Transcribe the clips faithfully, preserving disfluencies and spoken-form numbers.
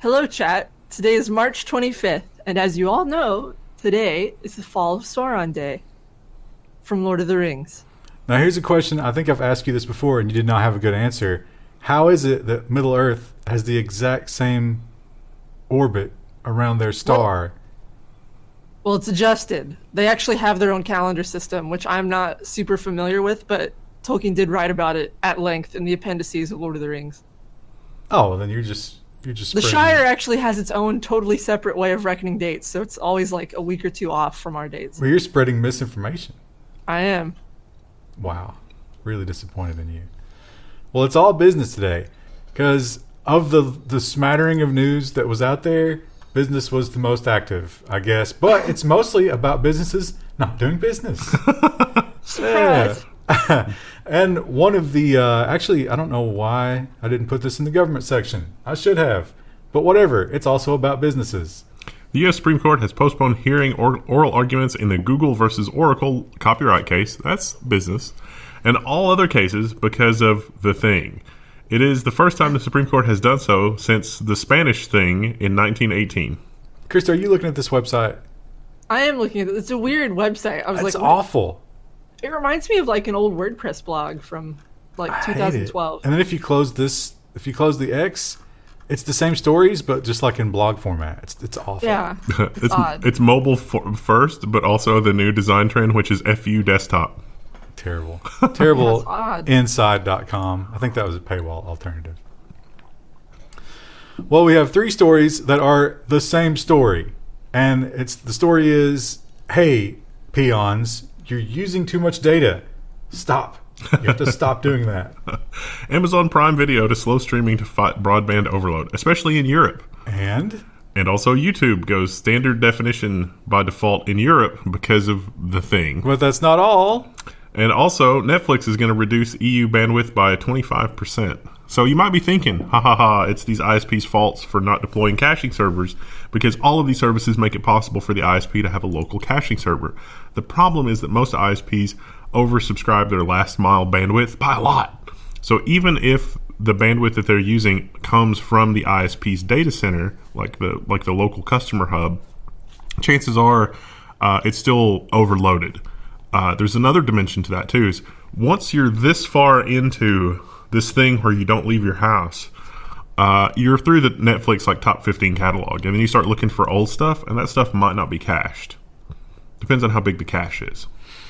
Hello, chat. Today is March twenty-fifth, and as you all know, today is the Fall of Sauron Day from Lord of the Rings. Now, here's a question. I think I've asked you this before, and you did not have a good answer. How is it that Middle Earth has the exact same orbit around their star? Well, well, it's adjusted. They actually have their own calendar system, which I'm not super familiar with, but Tolkien did write about it at length in the appendices of Lord of the Rings. Oh, well, then you're just... You're just the spreading. Shire actually has its own totally separate way of reckoning dates, so it's always like a week or two off from our dates. Well, you're spreading misinformation. I am. Wow. Really disappointed in you. Well, it's all business today, because of the the smattering of news that was out there, business was the most active, I guess. But it's mostly about businesses not doing business. Surprise. Yeah. And one of the, uh, actually, I don't know why I didn't put this in the government section. I should have. But whatever. It's also about businesses. The U S Supreme Court has postponed hearing or- oral arguments in the Google versus Oracle copyright case. That's business. And all other cases because of the thing. It is the first time the Supreme Court has done so since the Spanish thing in nineteen eighteen. Krista, are you looking at this website? I am looking at it. It's a weird website. I was It's like, awful. It reminds me of like an old WordPress blog from like I twenty twelve. And then if you close this, if you close the X, it's the same stories, but just like in blog format. It's it's awful. Yeah, it's, it's, odd. It's mobile for, first, but also the new design trend, which is F U desktop. Terrible. Terrible. That's odd. Inside dot com. I think that was a paywall alternative. Well, we have three stories that are the same story. And it's the story is, hey, peons, you're using too much data. Stop. You have to stop doing that. Amazon Prime Video to slow streaming to fight broadband overload, especially in Europe. And? And also YouTube goes standard definition by default in Europe because of the thing. But that's not all. And also, Netflix is going to reduce E U bandwidth by twenty-five percent. So you might be thinking, ha ha ha, it's these I S Ps' faults for not deploying caching servers, because all of these services make it possible for the I S P to have a local caching server. The problem is that most I S Ps oversubscribe their last mile bandwidth by a lot. So even if the bandwidth that they're using comes from the I S P's data center, like the like the local customer hub, chances are uh, it's still overloaded. Uh, there's another dimension to that too, is once you're this far into this thing where you don't leave your house, uh, you're through the Netflix like top fifteen catalog, and then you start looking for old stuff, and that stuff might not be cached. Depends on how big the cache is.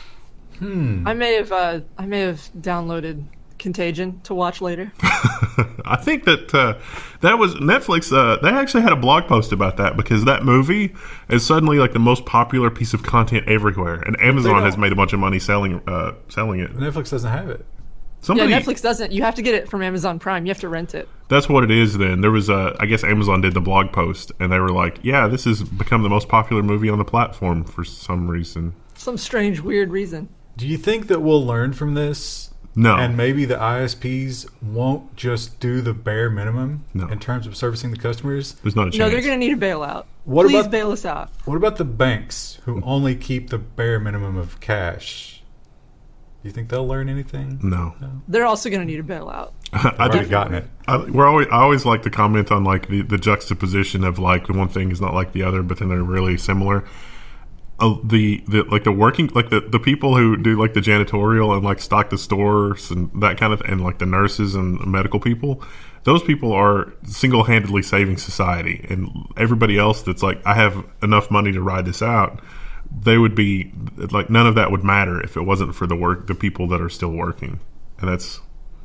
Hmm. I may have uh, I may have downloaded Contagion to watch later. I think that uh, that was Netflix. Uh, they actually had a blog post about that, because that movie is suddenly like the most popular piece of content everywhere, and Amazon has made a bunch of money selling uh, selling it. Netflix doesn't have it. Somebody, yeah, Netflix doesn't. You have to get it from Amazon Prime. You have to rent it. That's what it is. Then there was a, I guess Amazon did the blog post, and they were like, "Yeah, this has become the most popular movie on the platform for some reason." Some strange, weird reason. Do you think that we'll learn from this? No. And maybe the I S Ps won't just do the bare minimum no. in terms of servicing the customers? There's not a chance. No, they're going to need a bailout. What Please about, bail us out. What about the banks who only keep the bare minimum of cash? Do you think they'll learn anything? No. no? They're also going to need a bailout. I've already gotten it. I, we're always, I always like to comment on like the, the juxtaposition of like the one thing is not like the other, but then they're really similar. Uh, the, the like the working like the, the people who do like the janitorial and like stock the stores and that kind of, and like the nurses and medical people, those people are single-handedly saving society, and everybody else that's like, I have enough money to ride this out, they would be like, none of that would matter if it wasn't for the work the people that are still working. And that's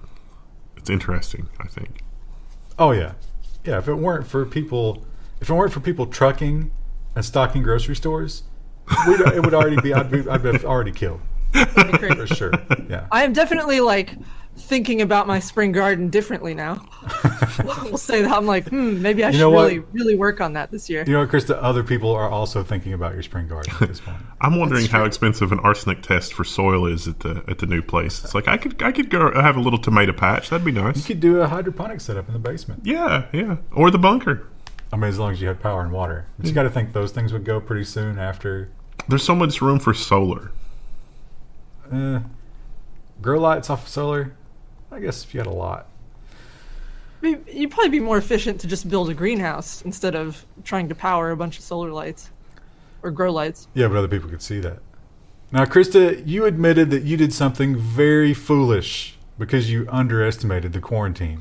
it's interesting, I think. Oh yeah, yeah. If it weren't for people, if it weren't for people trucking and stocking grocery stores, we'd, it would already be. I'd be. I'd be already killed. For sure. Yeah. I am definitely like thinking about my spring garden differently now. We'll say that. I'm like, hmm, maybe I You should know what? really, really work on that this year. You know what, Krista? Other people are also thinking about your spring garden at this point. I'm wondering That's how true. expensive an arsenic test for soil is at the at the new place. It's like I could I could go have a little tomato patch. That'd be You nice. could do a hydroponic setup in the basement. Yeah, yeah, or the bunker. I mean, as long as you had power and water. But you got to think those things would go pretty soon after. There's so much room for solar. Uh, grow lights off of solar. I guess if you had a lot. You'd probably be more efficient to just build a greenhouse instead of trying to power a bunch of solar lights or grow lights. Yeah, but other people could see that. Now, Krista, you admitted that you did something very foolish because you underestimated the quarantine.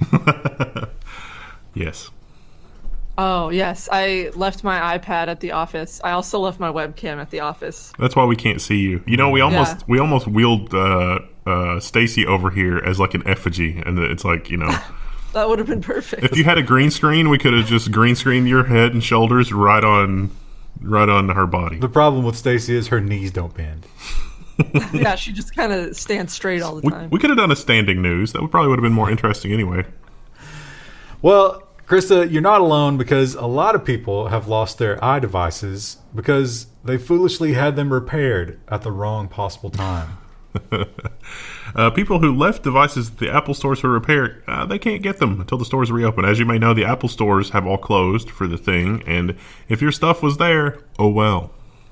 Yes. Oh, yes. I left my iPad at the office. I also left my webcam at the office. That's why we can't see you. You know, we almost Yeah. we almost wheeled uh, uh, Stacy over here as like an effigy, and it's like, you know, That would have been perfect. if you had a green screen, we could have just green screened your head and shoulders right on, right on her body. The problem with Stacy is her knees don't bend. Yeah, she just kind of stands straight all the We, time. we could have done a standing news. That would probably would have been more interesting anyway. Well, Krista, you're not alone because a lot of people have lost their eye devices because they foolishly had them repaired at the wrong possible time. Uh, people who left devices at the Apple stores for repair, uh, they can't get them until the stores reopen. As you may know, the Apple stores have all closed for the thing, and if your stuff was there, oh well.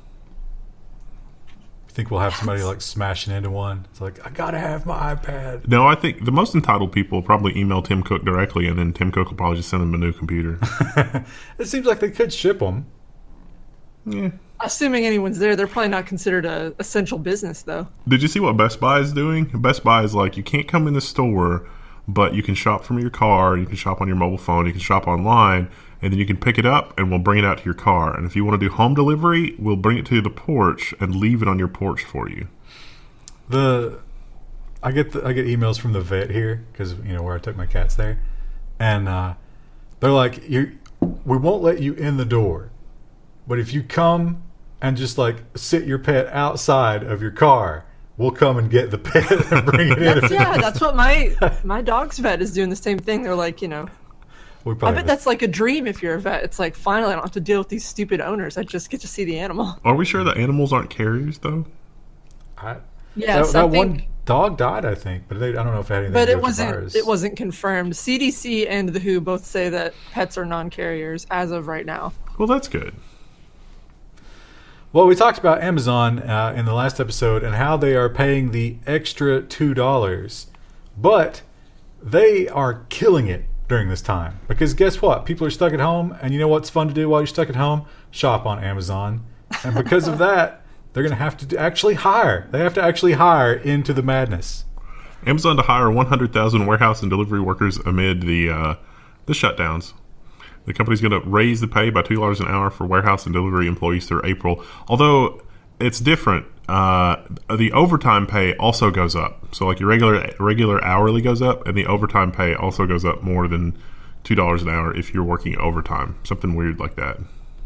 You think we'll have somebody like smashing into one? It's like, I gotta have my iPad. No, I think the most entitled people will probably email Tim Cook directly, and then Tim Cook will probably just send them a new computer. It seems like they could ship them. Yeah. Assuming anyone's there, they're probably not considered a essential business, though. Did you see what Best Buy is doing? Best Buy is like, you can't come in the store, but you can shop from your car, you can shop on your mobile phone, you can shop online, and then you can pick it up and we'll bring it out to your car. And if you want to do home delivery, we'll bring it to the porch and leave it on your porch for you. The I get the, I get emails from the vet here because you know where I took my cats there, and uh, they're like, you we won't let you in the door, but if you come and just like sit your pet outside of your car, we'll come and get the pet and bring it in. That's, yeah, that's what my my dog's vet is doing the same thing. They're like, you know, We I probably bet that's like a dream if you're a vet. It's like, finally, I don't have to deal with these stupid owners. I just get to see the animal. Are we sure that animals aren't carriers, though? I, Yes, that, that I think, one dog died, I think, but they, I don't know if it had anything but to do it with the wasn't. virus. It wasn't confirmed. C D C and the W H O both say that pets are non-carriers as of right now. Well, that's good. Well, we talked about Amazon uh, in the last episode and how they are paying the extra two dollars, but they are killing it during this time because guess what? People are stuck at home, and you know what's fun to do while you're stuck at home? Shop on Amazon, and because of that, they're going to have to actually hire. They have to actually hire into the madness. Amazon to hire one hundred thousand warehouse and delivery workers amid the uh, the shutdowns. The company's going to raise the pay by two dollars an hour for warehouse and delivery employees through April. Although it's different. Uh, the overtime pay also goes up. So like your regular regular hourly goes up, and the overtime pay also goes up more than two dollars an hour if you're working overtime. Something weird like that.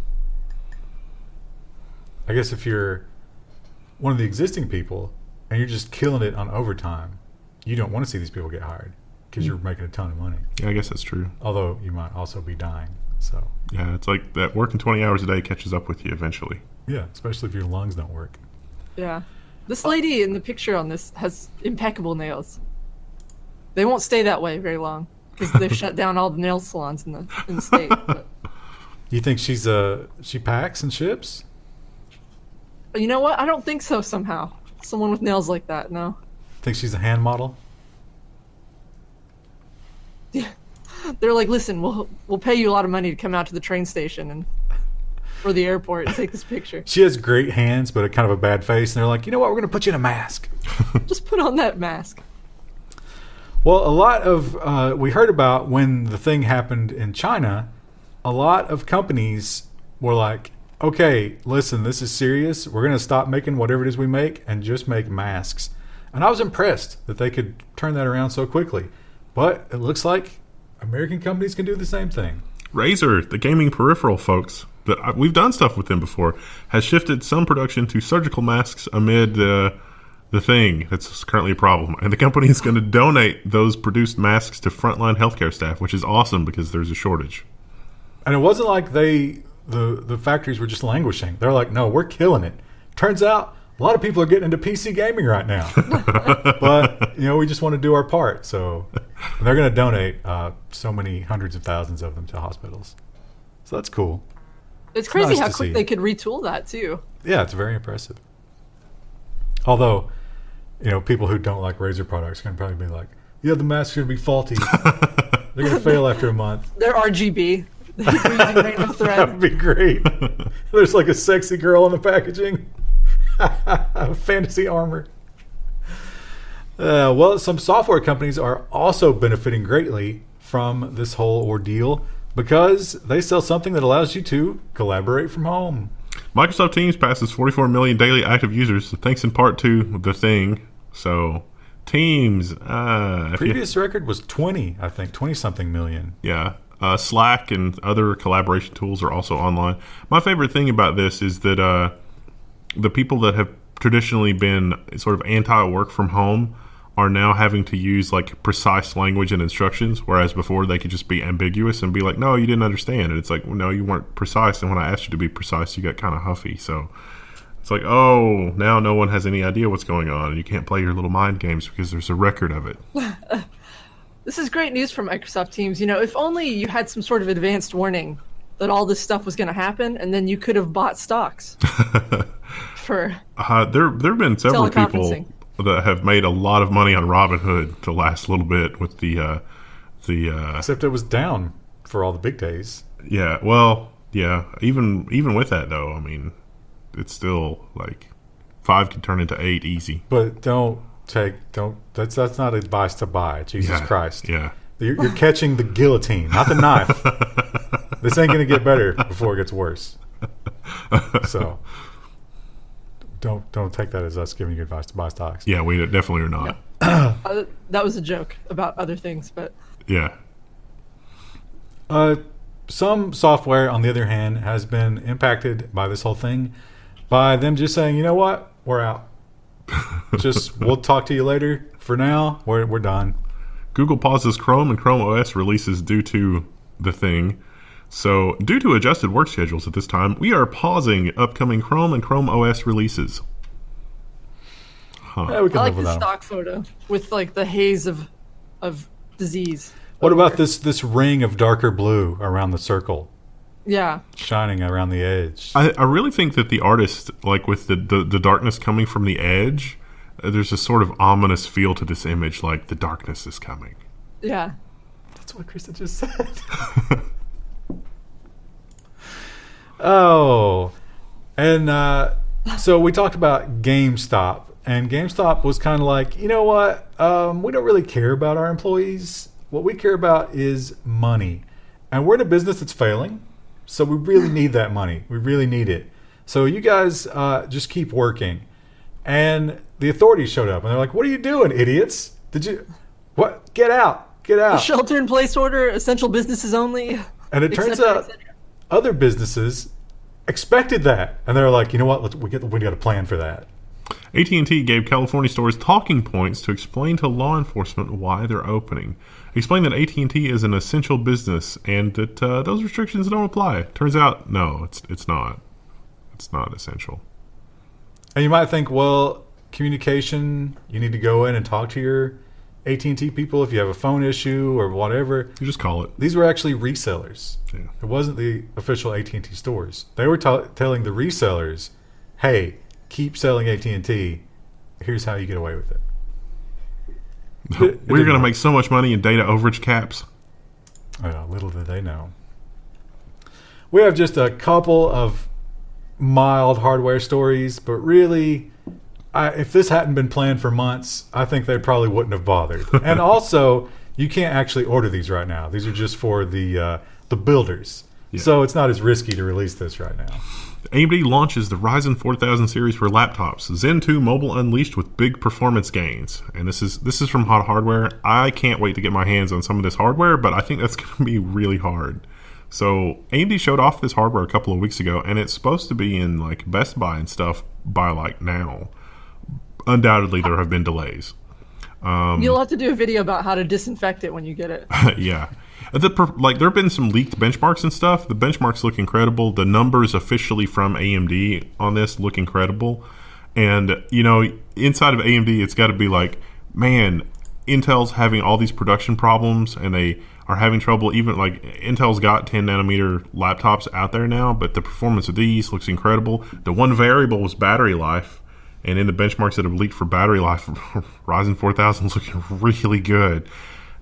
I guess if you're one of the existing people and you're just killing it on overtime, you don't want to see these people get hired because you're making a ton of money. Yeah, I guess that's true. Although you might also be dying. So Yeah, it's like that working twenty hours a day catches up with you eventually. yeah, especially if your lungs don't work. Yeah, this lady in the picture on this has impeccable nails. They won't stay that way very long because they've shut down all the nail salons in the in the state. But You think she's uh she packs and ships? you know what? I don't think so. Somehow, someone with nails like that, no. Think she's a hand model? They're like, listen, we'll we'll pay you a lot of money to come out to the train station and or the airport and take this picture. She has great hands, but a kind of a bad face, and they're like, you know what? We're going to put you in a mask. Just put on that mask. Well, a lot of uh, we heard about when the thing happened in China. A lot of companies were like, okay, listen, this is serious. We're going to stop making whatever it is we make and just make masks. And I was impressed that they could turn that around so quickly. But it looks like American companies can do the same thing. Razer, the gaming peripheral folks, that we've done stuff with them before, has shifted some production to surgical masks amid uh, the thing that's currently a problem. And the company is going to donate those produced masks to frontline healthcare staff, which is awesome because there's a shortage. And it wasn't like they the, the factories were just languishing. They're like, no, we're killing it. Turns out a lot of people are getting into P C gaming right now. But, you know, we just want to do our part. So they're going to donate uh, so many hundreds of thousands of them to hospitals. So that's cool. It's crazy nice how to quick see. they could retool that too. Yeah, it's very impressive. Although, you know, people who don't like Razer products are going to probably be like, yeah, the mask's going to be faulty. They're going to fail after a month. They're R G B. They're using random That thread. would be great. There's like a sexy girl in the packaging. Fantasy armor. Uh, well, some software companies are also benefiting greatly from this whole ordeal because they sell something that allows you to collaborate from home. Microsoft Teams passes forty-four million daily active users, thanks in part to the thing. So, Teams. Uh, if you- Previous record was twenty, I think, twenty-something million. Yeah. Uh, Slack and other collaboration tools are also online. My favorite thing about this is that uh, the people that have traditionally been sort of anti-work from home are now having to use like precise language and instructions, whereas before they could just be ambiguous and be like, no, you didn't understand. And it's like, well, no, you weren't precise. And when I asked you to be precise, you got kind of huffy. So it's like, oh, now no one has any idea what's going on. And you can't play your little mind games because there's a record of it. This is great news for Microsoft Teams. You know, if only you had some sort of advanced warning that all this stuff was going to happen, and then you could have bought stocks for Uh, there there have been several people teleconferencing. that have made a lot of money on Robinhood the last little bit with the uh, the uh, Except it was down for all the big days. yeah. Well, yeah. Even even with that though, I mean, it's still like five can turn into eight easy. But don't take, don't, that's that's not advice to buy. Jesus Yeah, Christ. Yeah. You're, you're catching the guillotine, not the knife. This ain't going to get better before it gets worse. So don't don't take that as us giving you advice to buy stocks. Yeah, we definitely are not. Uh, that was a joke about other things, but Yeah. Uh, some software, on the other hand, has been impacted by this whole thing by them just saying, you know what, we're out. Just we'll talk to you later. For now, we're we're done. Google pauses Chrome and Chrome O S releases due to the thing. So, due to adjusted work schedules at this time, we are pausing upcoming Chrome and Chrome O S releases. Yeah, we can I like live with the that. stock photo with like the haze of of disease. What about this this ring of darker blue around the circle, Yeah, shining around the edge? I, I really think that the artist, like with the, the, the darkness coming from the edge, uh, there's a sort of ominous feel to this image, like the darkness is coming. yeah. That's what Krista just said. Oh, and uh, so we talked about GameStop, and GameStop was kind of like, you know what? Um, we don't really care about our employees. What we care about is money, and we're in a business that's failing, so we really need that money. We really need it. So you guys uh, just keep working. And the authorities showed up, and they're like, "What are you doing, idiots? Did you what? Get out! Get out!" Shelter in place order, essential businesses only. And it et turns cetera, et out cetera. other businesses expected that, and they're like, you know what? Let's, we get we got a plan for that. A T and T gave California stores talking points to explain to law enforcement why they're opening. Explain that A T and T is an essential business and that uh, those restrictions don't apply. Turns out, no, it's it's not. It's not essential. And you might think, well, communication, you need to go in and talk to your A T and T people if you have a phone issue or whatever. You just call it. These were actually resellers. Yeah. It wasn't the official A T and T stores. They were t- telling the resellers, hey, keep selling A T and T. Here's how you get away with it. It- it We're didn't going to work. make so much money in data overage caps. Uh, little did they know. We have just a couple of mild hardware stories, but really, I, if this hadn't been planned for months, I think they probably wouldn't have bothered. And also, you can't actually order these right now. These are just for the uh, the builders. Yeah. So it's not as risky to release this right now. A M D launches the Ryzen four thousand series for laptops. Zen two Mobile unleashed with big performance gains. And this is this is from Hot Hardware. I can't wait to get my hands on some of this hardware, but I think that's going to be really hard. So A M D showed off this hardware a couple of weeks ago, and it's supposed to be in like Best Buy and stuff by like now. Undoubtedly, there have been delays. Um, You'll have to do a video about how to disinfect it when you get it. yeah. The, per- like there have been some leaked benchmarks and stuff. The benchmarks look incredible. The numbers officially from A M D on this look incredible. And, you know, inside of A M D, it's got to be like, man, Intel's having all these production problems and they are having trouble. Even like Intel's got ten nanometer laptops out there now, but the performance of these looks incredible. The one variable was battery life. And in the benchmarks that have leaked for battery life, Ryzen four thousand is looking really good.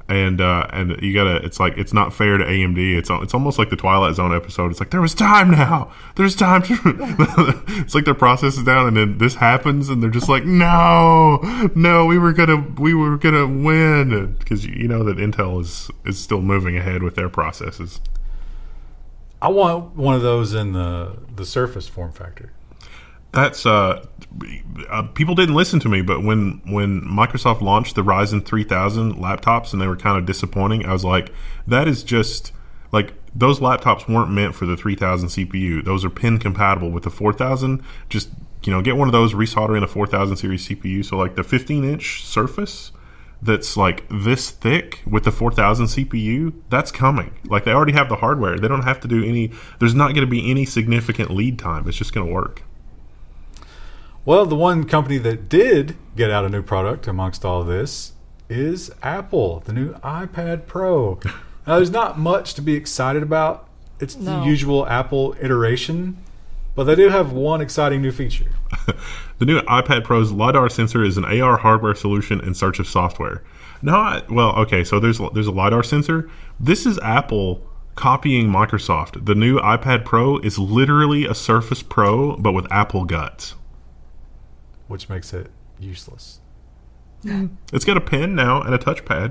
And uh, and you gotta, it's like, it's not fair to A M D. It's it's almost like the Twilight Zone episode. It's like, there was time now. There's time to. It's like their process is down, and then this happens, and they're just like, no, no, we were gonna we were gonna win, because you know that Intel is is still moving ahead with their processes. I want one of those in the the Surface form factor. That's uh, uh, people didn't listen to me, but when when Microsoft launched the Ryzen three thousand laptops and they were kind of disappointing, I was like, that is just like, those laptops weren't meant for the three thousand C P U. Those are pin compatible with the four thousand. Just, you know, get one of those, resolder in a four thousand series C P U. So like the fifteen inch Surface that's like this thick with the four thousand C P U, that's coming. Like, they already have the hardware. They don't have to do any, there's not going to be any significant lead time. It's just going to work. Well, the one company that did get out a new product amongst all of this is Apple, the new iPad Pro. Now, there's not much to be excited about. It's No. the usual Apple iteration, but they do have one exciting new feature. The new iPad Pro's LiDAR sensor is an A R hardware solution in search of software. Not, well, okay, so there's there's a LiDAR sensor. This is Apple copying Microsoft. The new iPad Pro is literally a Surface Pro, but with Apple guts. Which makes it useless. It's got a pen now and a touchpad.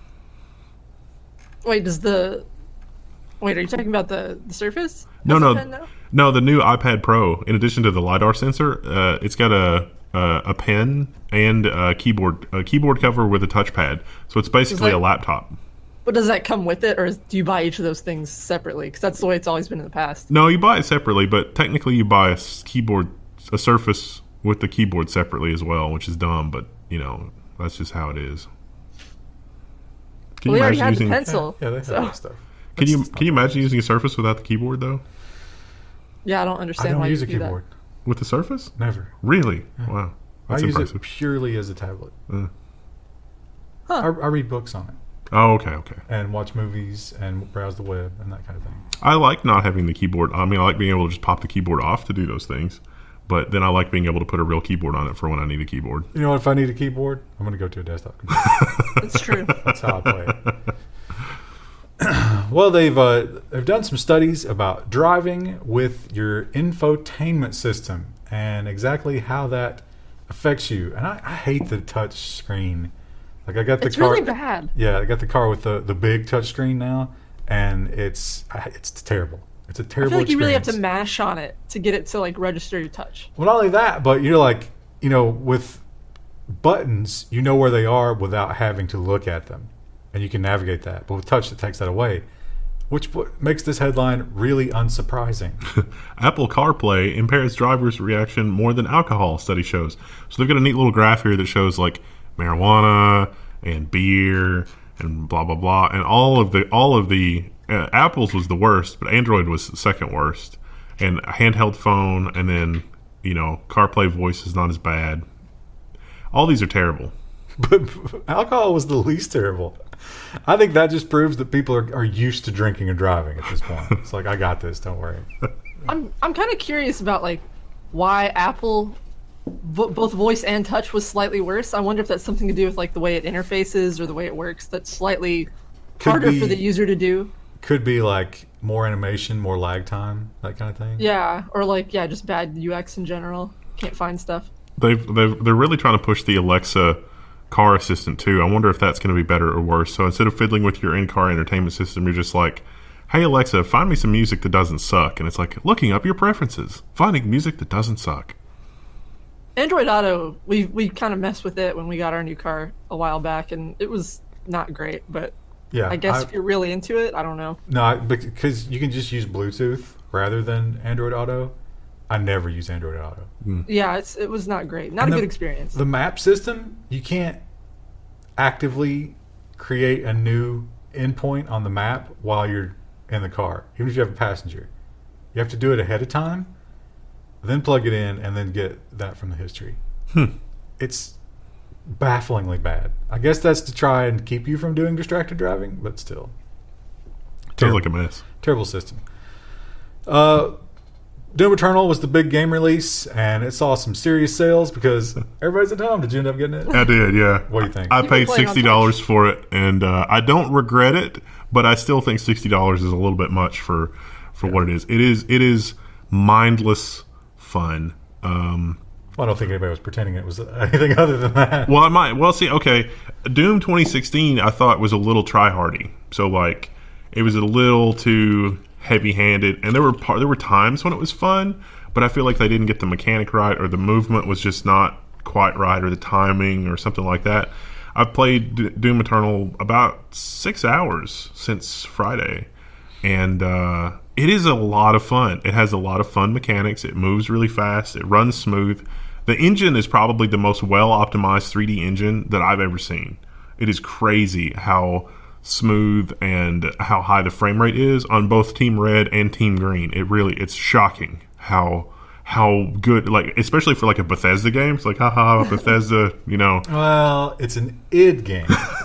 Wait, does the wait? Are you talking about the the Surface? No, Has a no, pen now? no. The new iPad Pro, in addition to the LiDAR sensor, uh, it's got a uh, a pen and a keyboard a keyboard cover with a touchpad. So it's basically that- a laptop. But does that come with it, or do you buy each of those things separately? Because that's the way it's always been in the past. No, you buy it separately, but technically you buy a s- keyboard, a Surface with the keyboard separately as well, which is dumb, but you know, that's just how it is. Can Well, we you already imagine had the using? pencil. Yeah, they have so- that stuff. Can you That's can you imagine using a Surface without the keyboard though? Yeah, I don't I understand don't why use you a do keyboard. With the Surface? Never. Really? Wow, that's I use impressive. it purely as a tablet. Uh, Huh. I, I read books on it oh, okay, okay. and watch movies and browse the web and that kind of thing. I like not having the keyboard. I mean, I like being able to just pop the keyboard off to do those things. But then I like being able to put a real keyboard on it for when I need a keyboard. You know what? If I need a keyboard, I'm going to go to a desktop computer. that. It's true. That's how I play it. Well, they've uh, they've done some studies about driving with your infotainment system and exactly how that affects you. And I, I hate the touch screen. Like, I got the It's car. really bad. Yeah, I got the car with the, the big touch screen now, and it's it's terrible. It's a I terrible feel like you really have to experience. mash on it to get it to like register your touch. Well, not only that, but you're like, you know, with buttons, you know where they are without having to look at them, and you can navigate that. But with touch, it takes that away, which what makes this headline really unsurprising. Apple CarPlay impairs drivers' reaction more than alcohol, study shows. So they've got a neat little graph here that shows like marijuana and beer and blah blah blah, and all of the all of the uh, Apple's was the worst, but Android was the second worst, and a handheld phone, and then you know CarPlay voice is not as bad. All these are terrible. But alcohol was the least terrible. I think that just proves that people are, are used to drinking and driving at this point. It's like, I got this, don't worry. I'm I'm kind of curious about like why Apple vo- both voice and touch was slightly worse. I wonder if that's something to do with like the way it interfaces or the way it works. That's slightly Could harder be- for the user to do. Could be like more animation, more lag time, that kind of thing. Yeah, or like yeah, just bad U X in general. Can't find stuff. They've, they've they're really trying to push the Alexa car assistant too. I wonder if that's going to be better or worse. So instead of fiddling with your in-car entertainment system, you're just like, hey Alexa, find me some music that doesn't suck. And it's like looking up your preferences, finding music that doesn't suck. Android Auto, we we kind of messed with it when we got our new car a while back, and it was not great. But Yeah, I guess I- if you're really into it, I don't know. No, I- because you can just use Bluetooth rather than Android Auto. I never use Android Auto. Yeah, it's it was not great. Not And a the- good experience. The map system, you can't actively create a new endpoint on the map while you're in the car, even if you have a passenger. You have to do it ahead of time, then plug it in, and then get that from the history. It's bafflingly bad. I guess that's to try and keep you from doing distracted driving, but still. Sounds Terrible. like a mess. Terrible system. Uh, Doom Eternal was the big game release, and it saw some serious sales because everybody's at home. Did you end up getting it? I did, yeah. What do you think? I You've been paid playing on sixty dollars for it, and uh, I don't regret it, but I still think sixty dollars is a little bit much for, for yeah. what it is. It is it is mindless fun. Um, well, I don't think anybody was pretending it was anything other than that. Well, I might. Well, see, okay. Doom twenty sixteen, I thought, was a little try-hardy. So, like, it was a little too heavy-handed, and there were par- there were times when it was fun, but I feel like they didn't get the mechanic right, or the movement was just not quite right, or the timing, or something like that. I've played D- Doom Eternal about six hours since Friday, and uh, it is a lot of fun. It has a lot of fun mechanics. It moves really fast. It runs smooth. The engine is probably the most well-optimized three D engine that I've ever seen. It is crazy how smooth and how high the frame rate is on both Team Red and Team Green. It really, it's shocking how how good, like, especially for like a Bethesda game. It's like, haha, Bethesda, you know. Well, it's an id game.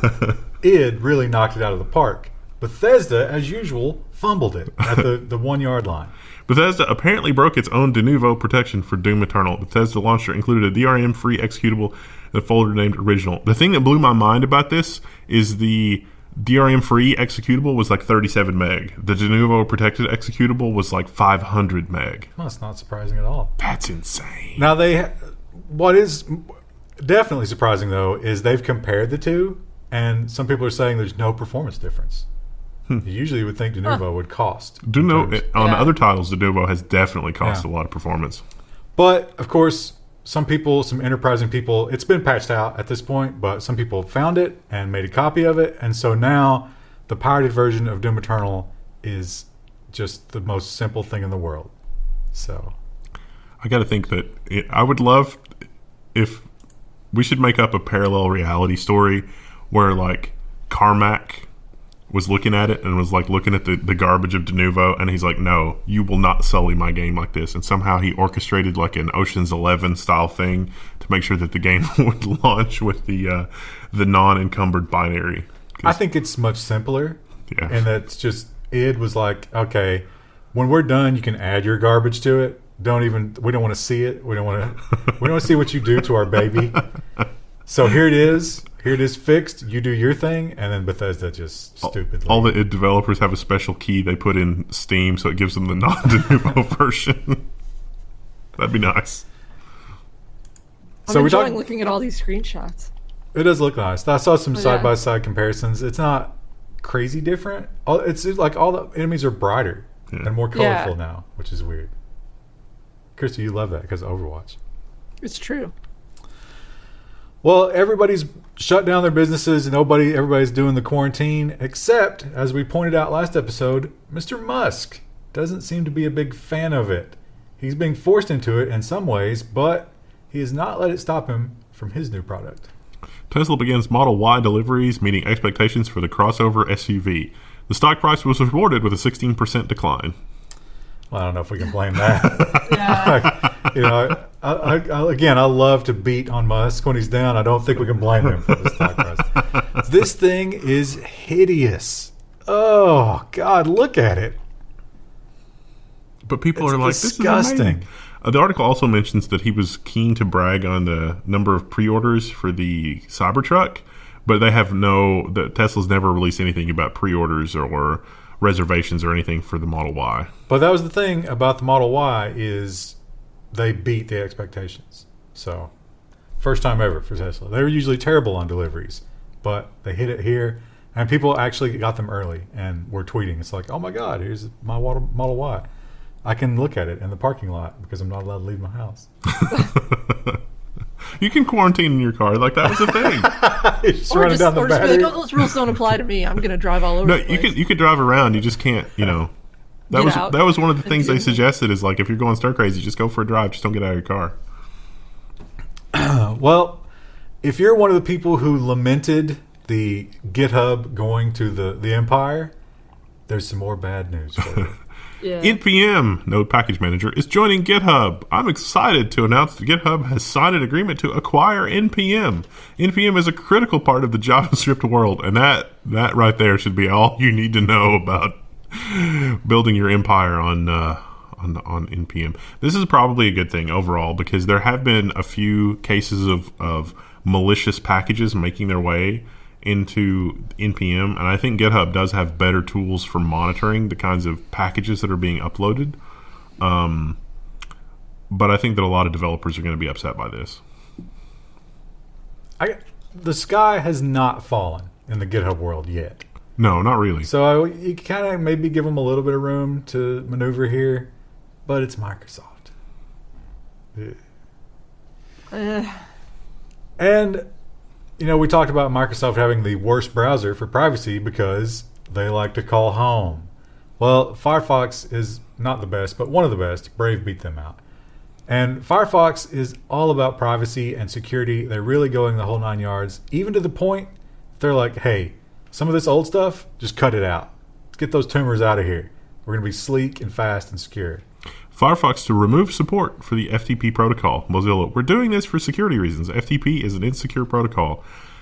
id really knocked it out of the park. Bethesda, as usual, fumbled it at the, the one yard line. Bethesda apparently broke its own de novo protection for Doom Eternal. Bethesda launcher included a D R M-free executable in a folder named Original. The thing that blew my mind about this is the D R M-free executable was like thirty-seven meg. The de novo protected executable was like five hundred meg. Well, that's not surprising at all. That's insane. Now, they, what is definitely surprising, though, is they've compared the two, and some people are saying there's no performance difference. Hmm. You usually would think de novo huh. would cost. De novo, on yeah. other titles, de novo has definitely cost yeah. a lot of performance. But, of course, some people, some enterprising people, it's been patched out at this point, but some people found it and made a copy of it. And so now the pirated version of Doom Eternal is just the most simple thing in the world. So I got to think that it, I would love if we should make up a parallel reality story where, like, Carmack was looking at it and was like looking at the, the garbage of de novo, and he's like, no, you will not sully my game like this. And somehow he orchestrated like an Ocean's Eleven style thing to make sure that the game would launch with the uh, the non-encumbered binary. I think it's much simpler. Yeah. And that's just, id was like, okay, when we're done, you can add your garbage to it. Don't even, we don't want to see it. We don't want to, we don't want to see what you do to our baby. So here it is. Here it is fixed. You do your thing, and then Bethesda just stupidly. All the id developers have a special key they put in Steam, so it gives them the non-de novo version. That'd be nice. I'm so enjoying talk- looking at all these screenshots. It does look nice. I saw some Oh, side yeah. by side comparisons. It's not crazy different. All- It's like all the enemies are brighter Yeah. and more colorful Yeah. now, which is weird. Kirsty, you love that because of Overwatch. It's true. Well, everybody's shut down their businesses, and nobody, everybody's doing the quarantine, except, as we pointed out last episode, Mister Musk doesn't seem to be a big fan of it. He's being forced into it in some ways, but he has not let it stop him from his new product. Tesla begins Model Y deliveries, meeting expectations for the crossover S U V. The stock price was rewarded with a sixteen percent decline. Well, I don't know if we can blame that. Yeah. you know, I, I, I, again, I love to beat on Musk when he's down. I don't think we can blame him for the stock price. This thing is hideous. Oh, God, look at it. But people It's are like, disgusting. this is amazing. Uh, the article also mentions that he was keen to brag on the number of pre-orders for the Cybertruck, but they have no, the, Tesla's never released anything about pre-orders or, or reservations or anything for the Model Y. But that was the thing about the Model Y is they beat the expectations. So, first time ever for Tesla. They were usually terrible on deliveries, but they hit it here, and people actually got them early and were tweeting. It's like, oh my God, here's my Model Y. I can look at it in the parking lot because I'm not allowed to leave my house. You can quarantine in your car. Like, that was a thing. just Or running just, down the or just be battery. like, oh, those rules don't apply to me. I'm going to drive all over No, the you place. could you could drive around. You just can't, you know. That Get was out that was one of the and things do they it. suggested is, like, if you're going stir crazy, just go for a drive. Just don't get out of your car. Well, if you're one of the people who lamented the GitHub going to the, the Empire, there's some more bad news for you. Yeah. N P M, Node Package Manager, is joining GitHub. I'm excited to announce that GitHub has signed an agreement to acquire N P M. N P M is a critical part of the JavaScript world, and that, that right there should be all you need to know about building your empire on uh, on on N P M. This is probably a good thing overall because there have been a few cases of, of malicious packages making their way into N P M, and I think GitHub does have better tools for monitoring the kinds of packages that are being uploaded. Um, but I think that a lot of developers are going to be upset by this. I, the sky has not fallen in the GitHub world yet. No, not really. So you kind of maybe give them a little bit of room to maneuver here, but it's Microsoft. Uh, and, you know, we talked about Microsoft having the worst browser for privacy because they like to call home. Well, Firefox is not the best, but one of the best. Brave beat them out. And Firefox is all about privacy and security. They're really going the whole nine yards, even to the point they're like, hey, some of this old stuff, just cut it out. Let's get those tumors out of here. We're going to be sleek and fast and secure. Firefox to remove support for the F T P protocol. Mozilla, we're doing this for security reasons. F T P is an insecure protocol.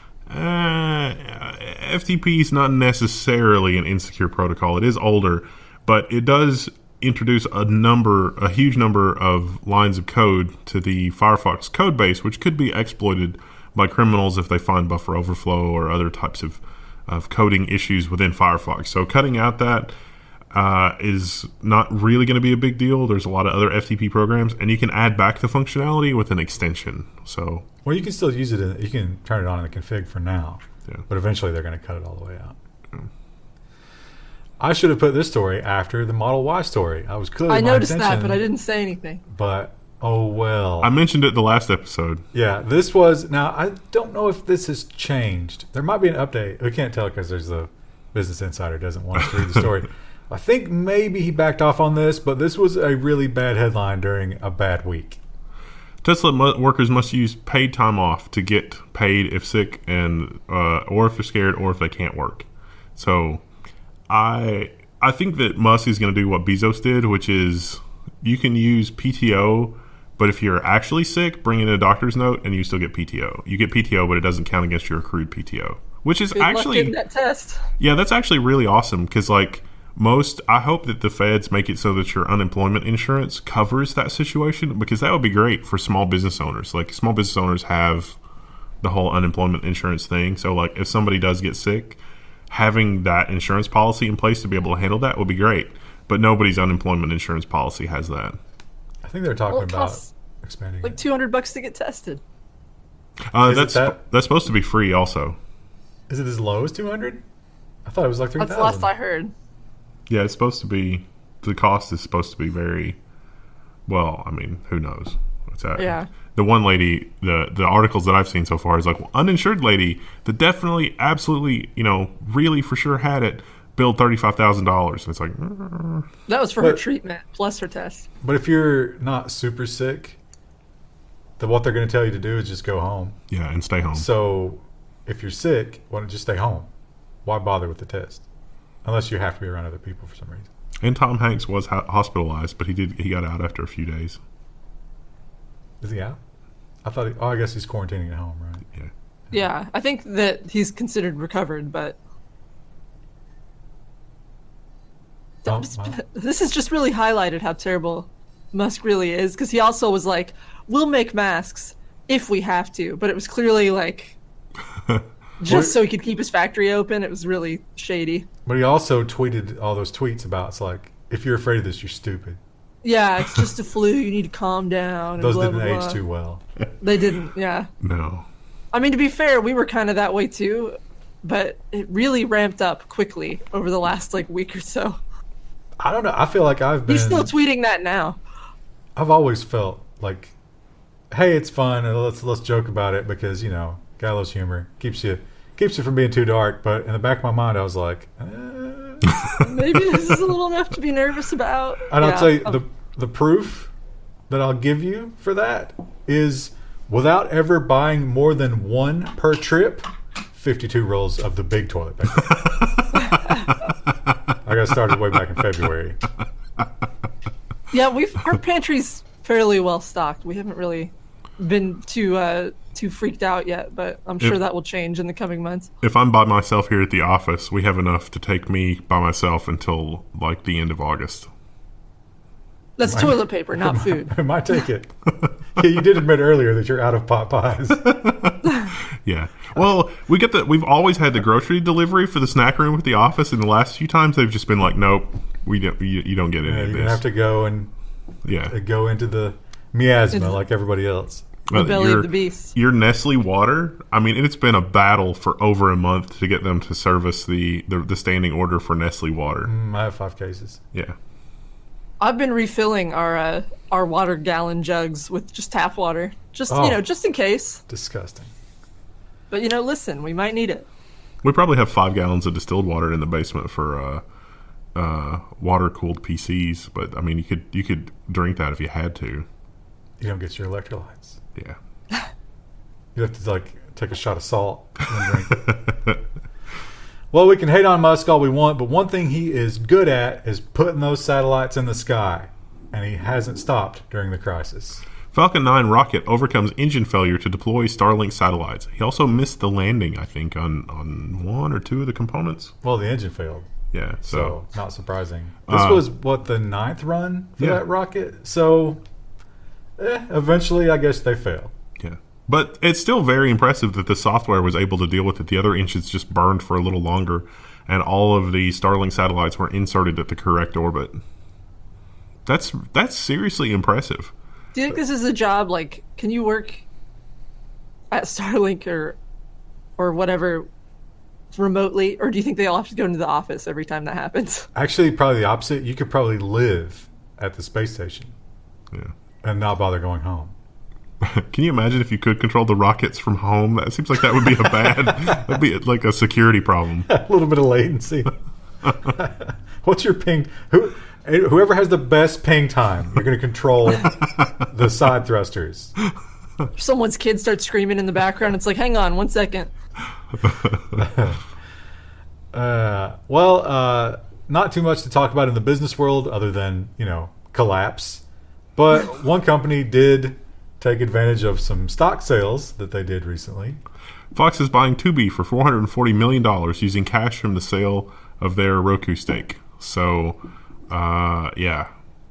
Uh, F T P is not necessarily an insecure protocol. It is older, but it does introduce a number, a huge number of lines of code to the Firefox code base, which could be exploited by criminals if they find buffer overflow or other types of of coding issues within Firefox. So cutting out that uh, is not really going to be a big deal. There's a lot of other F T P programs, and you can add back the functionality with an extension. So, well, you can still use it. In, you can turn it on in the config for now, yeah. But eventually they're going to cut it all the way out. Yeah. I should have put this story after the Model Y story. I was clearly I noticed that, intention, but I didn't say anything. But oh well. I mentioned it the last episode. Yeah, this was... Now, I don't know if this has changed. There might be an update. We can't tell because there's a Business Insider doesn't want us to read the story. I think maybe he backed off on this, but this was a really bad headline during a bad week. Tesla mu- workers must use paid time off to get paid if sick and uh, or if they're scared or if they can't work. So I I think that Musk is going to do what Bezos did, which is you can use P T O, but if you're actually sick, bring in a doctor's note and you still get P T O. You get P T O, but it doesn't count against your accrued P T O, which is Good actually luck getting that test. Yeah, that's actually really awesome because like most, I hope that the feds make it so that your unemployment insurance covers that situation because that would be great for small business owners. Like small business owners have the whole unemployment insurance thing. So like if somebody does get sick, having that insurance policy in place to be able to handle that would be great. But nobody's unemployment insurance policy has that. I think they're talking Well, it about costs expanding like it. two hundred bucks to get tested. Uh, Is it that's that? that's supposed to be free also. Is it as low as two hundred? I thought it was like three That's thousand. the last I heard. Yeah, it's supposed to be, the cost is supposed to be very, well, I mean, who knows? What's that? Yeah. The one lady, the, the articles that I've seen so far is like, well, uninsured lady that definitely, absolutely, you know, really for sure had it, billed thirty-five thousand dollars. And it's like, "Mm." That was for her But- treatment plus her test. But if you're not super sick, then what they're going to tell you to do is just go home. yeah, and stay home. So if you're sick, why don't you just stay home? Why bother with the test? Unless you have to be around other people for some reason. And Tom Hanks was ho- hospitalized, but he did he got out after a few days. Is he out? I thought. He, oh, I guess he's quarantining at home, right? Yeah. Yeah, I think that he's considered recovered, but Oh, wow. this has just really highlighted how terrible Musk really is because he also was like, we'll make masks if we have to, but it was clearly like just so he could keep his factory open. It was really shady. But he also tweeted all those tweets about, it's like, if you're afraid of this, you're stupid. Yeah, it's just a flu. You need to calm down. And Those blah, didn't blah, age blah. too well. They didn't, yeah. No. I mean, to be fair, we were kind of that way too, but it really ramped up quickly over the last like week or so. I don't know. I feel like I've been. He's still tweeting that now. I've always felt like, hey, it's fun and let's let's joke about it because you know, guy loves humor, keeps you keeps you from being too dark. But in the back of my mind, I was like, eh. Maybe this is a little enough to be nervous about. And I'll Yeah. tell you the the proof that I'll give you for that is without ever buying more than one per trip, fifty-two rolls of the big toilet paper. I got started way back in February. Yeah, we've our pantry's fairly well stocked. We haven't really been too uh, too freaked out yet, but I'm sure If- that will change in the coming months. If I'm by myself here at the office, we have enough to take me by myself until like the end of August. That's toilet paper, not food. I might take it. Yeah, you did admit earlier that you're out of pot pies. Yeah. Well, we get the. We've always had the grocery delivery for the snack room at the office, and the last few times they've just been like, "Nope, we don't. You, you don't get any Yeah, of you're this." gonna have to go and yeah. go into the miasma It's- like everybody else. The But belly your- of the beast. Your Nestle water. I mean, it's been a battle for over a month to get them to service the the, the standing order for Nestle water. Mm, I have five cases. Yeah. I've been refilling our uh, our water gallon jugs with just tap water, just Oh. you know, just in case. Disgusting. But you know, listen, we might need it. We probably have five gallons of distilled water in the basement for uh, uh, water cooled P Cs. But I mean, you could you could drink that if you had to. You don't get your electrolytes. Yeah. You have to like take a shot of salt and drink. Well, we can hate on Musk all we want, but one thing he is good at is putting those satellites in the sky, and he hasn't stopped during the crisis. Falcon nine rocket overcomes engine failure to deploy Starlink satellites. He also missed the landing, I think, on, on one or two of the components. Well, the engine failed, Yeah, so so, not surprising. This Uh, was what the ninth run for Yeah. that rocket, so eh, eventually, I guess they fail. yeah. But it's still very impressive that the software was able to deal with it. The other engines just burned for a little longer, and all of the Starlink satellites were inserted at the correct orbit. That's that's seriously impressive. Do you think this is a job like? Can you work at Starlink or or whatever remotely, or do you think they all have to go into the office every time that happens? Actually, probably the opposite. You could probably live at the space station Yeah. and not bother going home. Can you imagine if you could control the rockets from home? That seems like that would be a bad, that'd be like a security problem. A little bit of latency. What's your ping? Who, whoever has the best ping time, you're going to control the side thrusters. If someone's kid starts screaming in the background, it's like, hang on, one second. Uh, well, uh, not too much to talk about in the business world other than, you know, collapse. But one company did take advantage of some stock sales that they did recently. Fox is buying Tubi for four hundred forty million dollars using cash from the sale of their Roku stake. So, uh, yeah.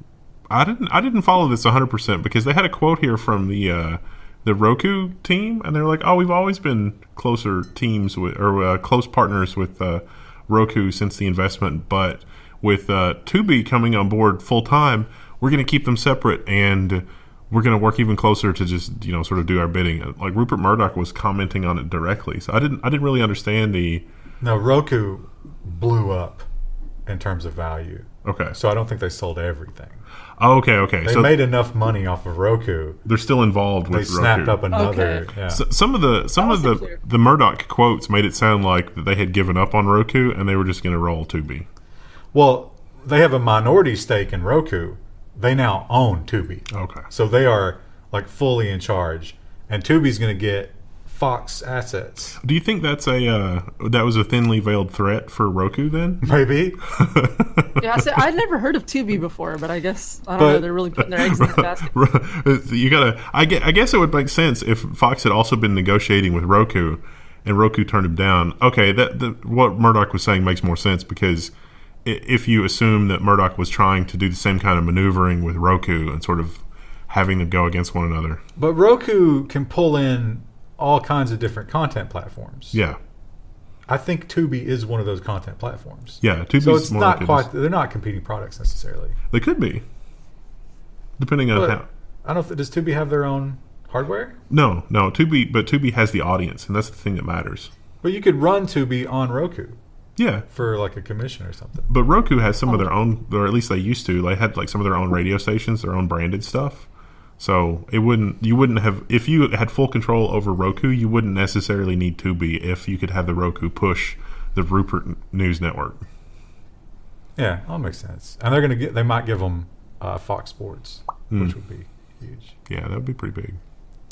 I didn't I didn't follow this one hundred percent because they had a quote here from the uh, the Roku team, and they were like, "Oh, we've always been closer teams with or uh, close partners with uh, Roku since the investment, but with uh, Tubi coming on board full time, we're going to keep them separate and we're going to work even closer to just, you know, sort of do our bidding." Like Rupert Murdoch was commenting on it directly, so I didn't I didn't really understand the. No, Roku blew up in terms of value. Okay, So I don't think they sold everything. oh, okay, okay. They So made enough money off of Roku. they're still involved They with snapped Roku. up another. Okay. Yeah. So, some of the some That of wasn't the clear. the Murdoch quotes made it sound like that they had given up on Roku and they were just going to roll Tubi. Well, they have a minority stake in Roku. They now own Tubi. Okay. So they are like fully in charge. And Tubi's going to get Fox assets. Do you think that's a uh, that was a thinly veiled threat for Roku then? Maybe. Yeah, I said, I'd never heard of Tubi before, but I guess I don't But- know. They're really putting their eggs in that basket. You gotta. I guess, I guess it would make sense if Fox had also been negotiating with Roku, and Roku turned him down. Okay, that the, what Murdoch was saying makes more sense because i- if you assume that Murdoch was trying to do the same kind of maneuvering with Roku and sort of having them go against one another. But Roku can pull in all kinds of different content platforms. Yeah, I think Tubi is one of those content platforms. yeah. Tubi's So it's more not like it quite, is- they're not competing products necessarily. They could be, depending on But how. I don't know, does Tubi have their own hardware? No, no. Tubi, but Tubi has the audience, and that's the thing that matters. Well, you could run Tubi on Roku Yeah, for like a commission or something. but Roku has some of their own, or at least they used to. They had like some of their own radio stations, their own branded stuff. So it wouldn't, you wouldn't have, if you had full control over Roku, you wouldn't necessarily need Tubi if you could have the Roku push the Rupert News Network. Yeah, that makes sense. And they're going to get, they might give them uh, Fox Sports, Mm. which would be huge. Yeah, that would be pretty big.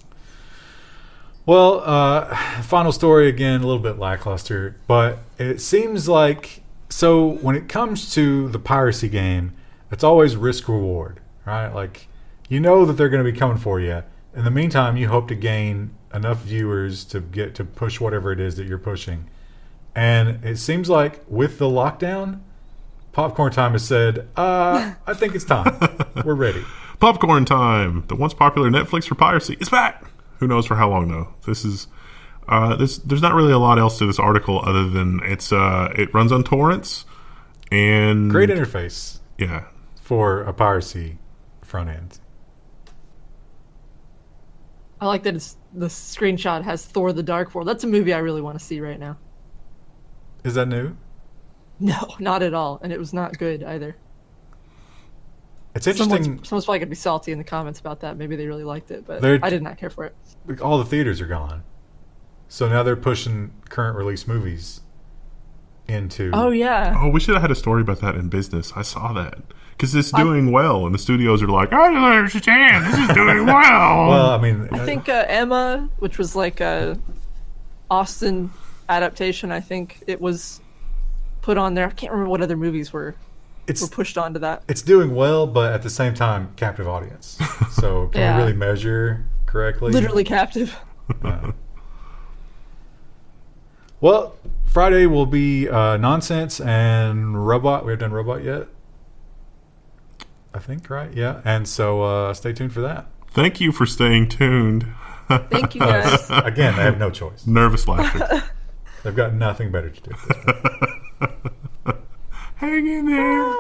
Well, uh, final story again, a little bit lackluster, but it seems like, so when it comes to the piracy game, it's always risk reward, right? Like, you know that they're going to be coming for you. In the meantime, you hope to gain enough viewers to get to push whatever it is that you're pushing. And it seems like with the lockdown, Popcorn Time has said, uh, I think it's time. We're ready. Popcorn Time. The once popular Netflix for piracy is back. Who knows for how long though? This is uh, this. There's not really a lot else to this article other than it's uh, it runs on torrents and Great interface yeah. for a piracy front end. I like that it's, the screenshot has Thor the Dark World. That's a movie I really want to see right now. Is that new? No, not at all. And it was not good either. It's interesting. Someone's, someone's probably going to be salty in the comments about that. Maybe they really liked it, but They're- I did not care for it. Like, all the theaters are gone. So now they're pushing current release movies into. Oh, yeah. Oh, we should have had a story about that in business. I saw that because it's doing well, and the studios are like, I don't understand. This is doing well. Well, I mean, I think uh, Emma, which was like a Austin adaptation, I think it was put on there. I can't remember what other movies were it's were pushed onto that. it's doing well, but at the same time, captive audience. So can Yeah. we really measure correctly? Literally captive. Yeah. Well, Friday will be uh, Nonsense and Robot. We haven't done Robot yet, I think, right? Yeah. And so uh, stay tuned for that. Thank you for staying tuned. Thank you, guys. Again, they have no choice. Nervous laughter. They've got nothing better to do. Hang in there.